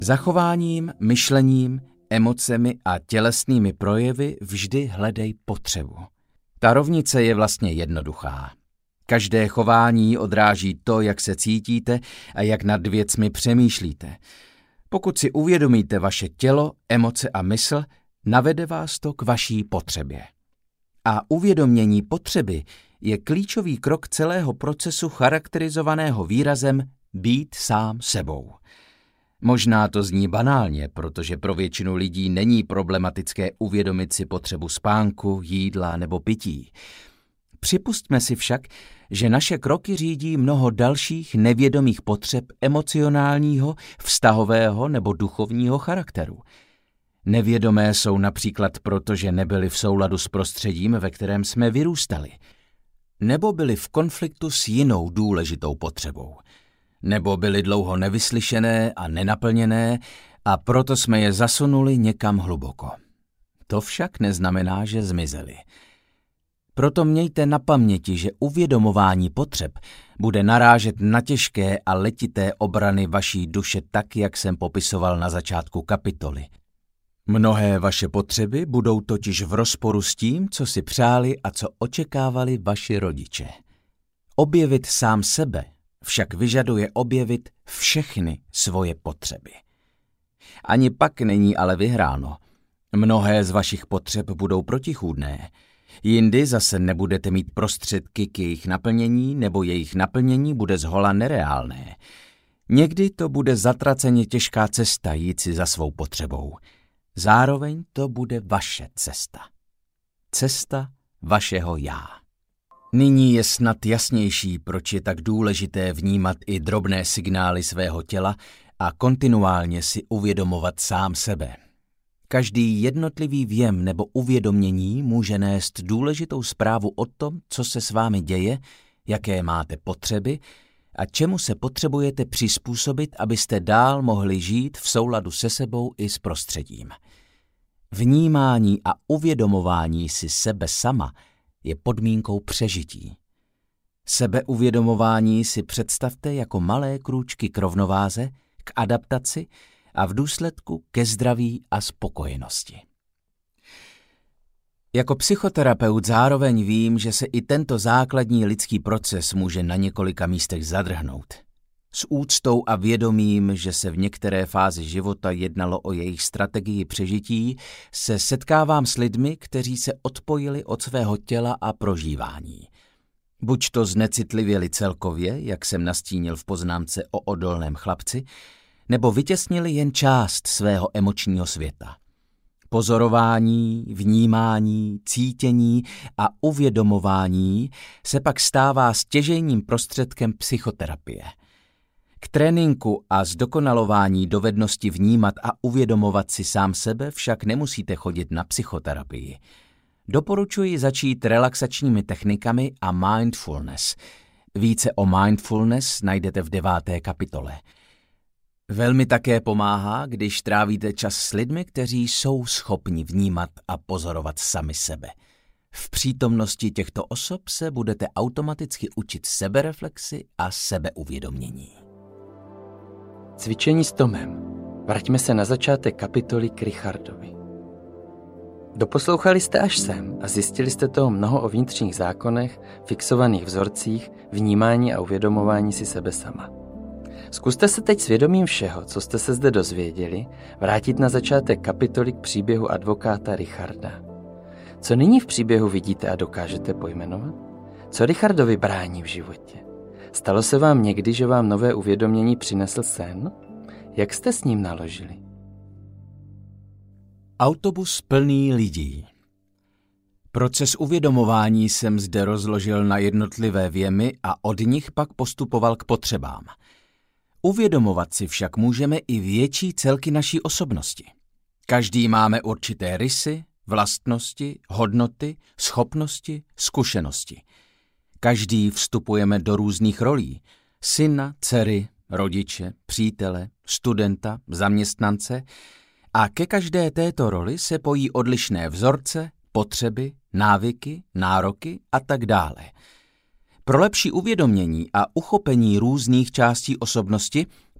Zachováním, myšlením, emocemi a tělesnými projevy vždy hledej potřebu. Ta rovnice je vlastně jednoduchá. Každé chování odráží to, jak se cítíte a jak nad věcmi přemýšlíte. Pokud si uvědomíte vaše tělo, emoce a mysl, navede vás to k vaší potřebě. A uvědomění potřeby je klíčový krok celého procesu charakterizovaného výrazem být sám sebou. Možná to zní banálně, protože pro většinu lidí není problematické uvědomit si potřebu spánku, jídla nebo pití. Připustme si však, že naše kroky řídí mnoho dalších nevědomých potřeb emocionálního, vztahového nebo duchovního charakteru. Nevědomé jsou například proto, že nebyly v souladu s prostředím, ve kterém jsme vyrůstali, nebo byly v konfliktu s jinou důležitou potřebou, nebo byly dlouho nevyslyšené a nenaplněné a proto jsme je zasunuli někam hluboko. To však neznamená, že zmizely. Proto mějte na paměti, že uvědomování potřeb bude narážet na těžké a letité obrany vaší duše tak, jak jsem popisoval na začátku kapitoly. Mnohé vaše potřeby budou totiž v rozporu s tím, co si přáli a co očekávali vaši rodiče. Objevit sám sebe však vyžaduje objevit všechny svoje potřeby. Ani pak není ale vyhráno. Mnohé z vašich potřeb budou protichůdné. Jindy zase nebudete mít prostředky k jejich naplnění, nebo jejich naplnění bude zhola nereálné. Někdy to bude zatraceně těžká cesta jít si za svou potřebou. Zároveň to bude vaše cesta. Cesta vašeho já. Nyní je snad jasnější, proč je tak důležité vnímat i drobné signály svého těla a kontinuálně si uvědomovat sám sebe. Každý jednotlivý věm nebo uvědomění může nést důležitou zprávu o tom, co se s vámi děje, jaké máte potřeby a čemu se potřebujete přizpůsobit, abyste dál mohli žít v souladu se sebou i s prostředím. Vnímání a uvědomování si sebe sama je podmínkou přežití. Sebeuvědomování si představte jako malé krůčky k rovnováze, k adaptaci a v důsledku ke zdraví a spokojenosti. Jako psychoterapeut zároveň vím, že se i tento základní lidský proces může na několika místech zadrhnout. S úctou a vědomím, že se v některé fázi života jednalo o jejich strategii přežití, se setkávám s lidmi, kteří se odpojili od svého těla a prožívání. Buď to znecitlivěli celkově, jak jsem nastínil v poznámce o odolném chlapci, nebo vytěsnili jen část svého emočního světa. Pozorování, vnímání, cítění a uvědomování se pak stává stěžejním prostředkem psychoterapie. K tréninku a zdokonalování dovednosti vnímat a uvědomovat si sám sebe však nemusíte chodit na psychoterapii. Doporučuji začít relaxačními technikami a mindfulness. Více o mindfulness najdete v 9. kapitole. Velmi také pomáhá, když trávíte čas s lidmi, kteří jsou schopni vnímat a pozorovat sami sebe. V přítomnosti těchto osob se budete automaticky učit sebereflexi a sebeuvědomění. Cvičení s Tomem. Vraťme se na začátek kapitoly k Richardovi. Doposlouchali jste až sem a zjistili jste toho mnoho o vnitřních zákonech, fixovaných vzorcích, vnímání a uvědomování si sebe sama. Zkuste se teď svědomím všeho, co jste se zde dozvěděli, vrátit na začátek kapitoly k příběhu advokáta Richarda. Co nyní v příběhu vidíte a dokážete pojmenovat? Co Richardovi brání v životě? Stalo se vám někdy, že vám nové uvědomění přinesl sen? Jak jste s ním naložili? Autobus plný lidí. Proces uvědomování jsem zde rozložil na jednotlivé věmy a od nich pak postupoval k potřebám. Uvědomovat si však můžeme i větší celky naší osobnosti. Každý máme určité rysy, vlastnosti, hodnoty, schopnosti, zkušenosti. Každý vstupujeme do různých rolí. Syna, dcery, rodiče, přítele, studenta, zaměstnance a ke každé této roli se pojí odlišné vzorce, potřeby, návyky, nároky a tak dále. Pro lepší uvědomění a uchopení různých částí osobnosti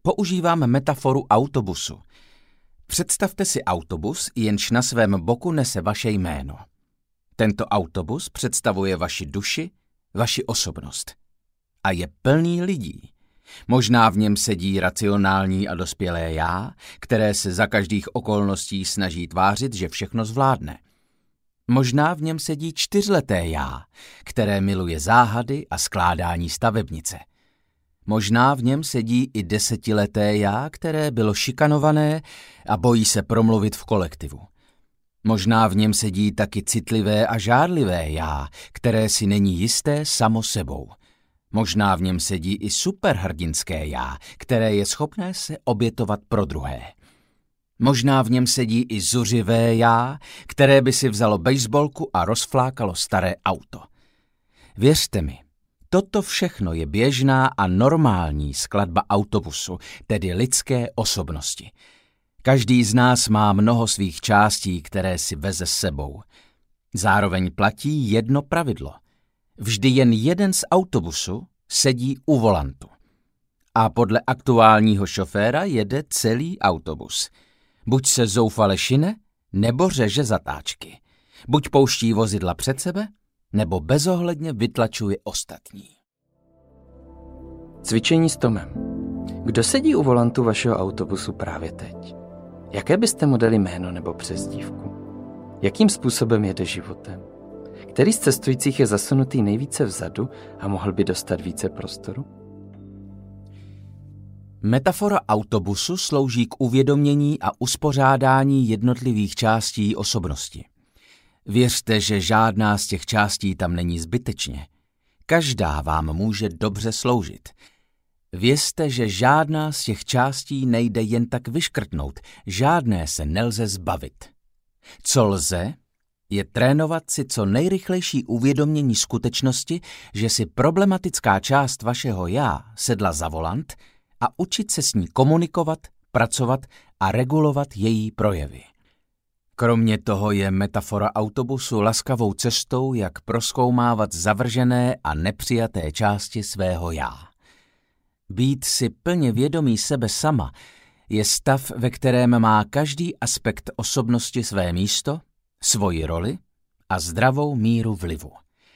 Používám metaforu autobusu. Představte si autobus, jenž na svém boku nese vaše jméno. Tento autobus představuje vaši duši, vaši osobnost. A je plný lidí. Možná v něm sedí racionální a dospělé já, které se za každých okolností snaží tvářit, že všechno zvládne. Možná v něm sedí 4leté já, které miluje záhady a skládání stavebnice. Možná v něm sedí i 10leté já, které bylo šikanované a bojí se promluvit v kolektivu. Možná v něm sedí taky citlivé a žárlivé já, které si není jisté samo sebou. Možná v něm sedí i superhrdinské já, které je schopné se obětovat pro druhé. Možná v něm sedí i zuřivé já, které by si vzalo bejsbolku a rozflákalo staré auto. Věřte mi, toto všechno je běžná a normální skladba autobusu, tedy lidské osobnosti. Každý z nás má mnoho svých částí, které si veze s sebou. Zároveň platí jedno pravidlo. Vždy jen jeden z autobusu sedí u volantu. A podle aktuálního šoféra jede celý autobus. Buď se zoufale šine, nebo řeže zatáčky. Buď pouští vozidla před sebe, nebo bezohledně vytlačuje ostatní. Cvičení s Tomem. Kdo sedí u volantu vašeho autobusu právě teď? Jaké byste mu dali jméno nebo přezdívku? Jakým způsobem jede životem? Který z cestujících je zasunutý nejvíce vzadu a mohl by dostat více prostoru? Metafora autobusu slouží k uvědomění a uspořádání jednotlivých částí osobnosti. Věřte, že žádná z těch částí tam není zbytečně. Každá vám může dobře sloužit. Vězte, že žádná z těch částí nejde jen tak vyškrtnout, žádné se nelze zbavit. Co lze, je trénovat si co nejrychlejší uvědomění skutečnosti, že si problematická část vašeho já sedla za volant a učit se s ní komunikovat, pracovat a regulovat její projevy. Kromě toho je metafora autobusu laskavou cestou, jak prozkoumávat zavržené a nepřijaté části svého já. Být si plně vědomý sebe sama je stav, ve kterém má každý aspekt osobnosti své místo, svoji roli a zdravou míru vlivu.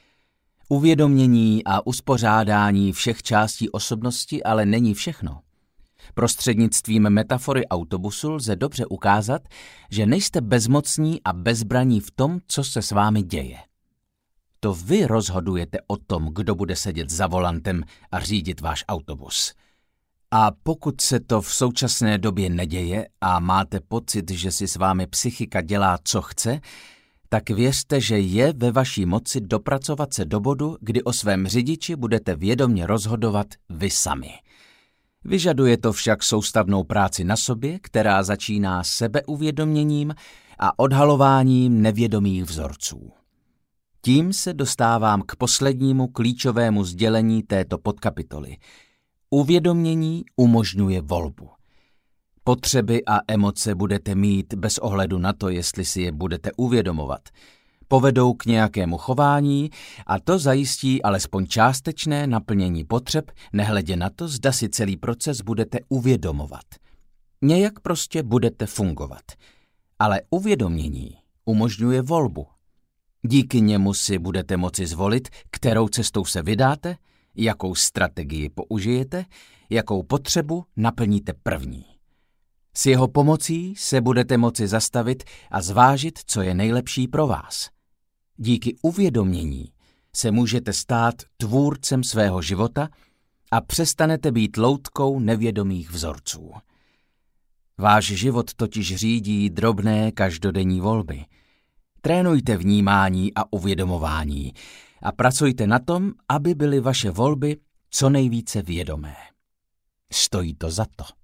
Uvědomění a uspořádání všech částí osobnosti ale není všechno. Prostřednictvím metafory autobusu lze dobře ukázat, že nejste bezmocní a bezbraní v tom, co se s vámi děje. To vy rozhodujete o tom, kdo bude sedět za volantem a řídit váš autobus. A pokud se to v současné době neděje a máte pocit, že si s vámi psychika dělá, co chce, tak věřte, že je ve vaší moci dopracovat se do bodu, kdy o svém řidiči budete vědomě rozhodovat vy sami. Vyžaduje to však soustavnou práci na sobě, která začíná sebeuvědoměním a odhalováním nevědomých vzorců. Tím se dostávám k poslednímu klíčovému sdělení této podkapitoly. Uvědomění umožňuje volbu. Potřeby a emoce budete mít bez ohledu na to, jestli si je budete uvědomovat. Povedou k nějakému chování a to zajistí alespoň částečné naplnění potřeb, nehledě na to, zda si celý proces budete uvědomovat. Nějak prostě budete fungovat. Ale uvědomění umožňuje volbu. Díky němu si budete moci zvolit, kterou cestou se vydáte, jakou strategii použijete, jakou potřebu naplníte první. S jeho pomocí se budete moci zastavit a zvážit, co je nejlepší pro vás. Díky uvědomění se můžete stát tvůrcem svého života a přestanete být loutkou nevědomých vzorců. Váš život totiž řídí drobné každodenní volby. Trénujte vnímání a uvědomování a pracujte na tom, aby byly vaše volby co nejvíce vědomé. Stojí to za to.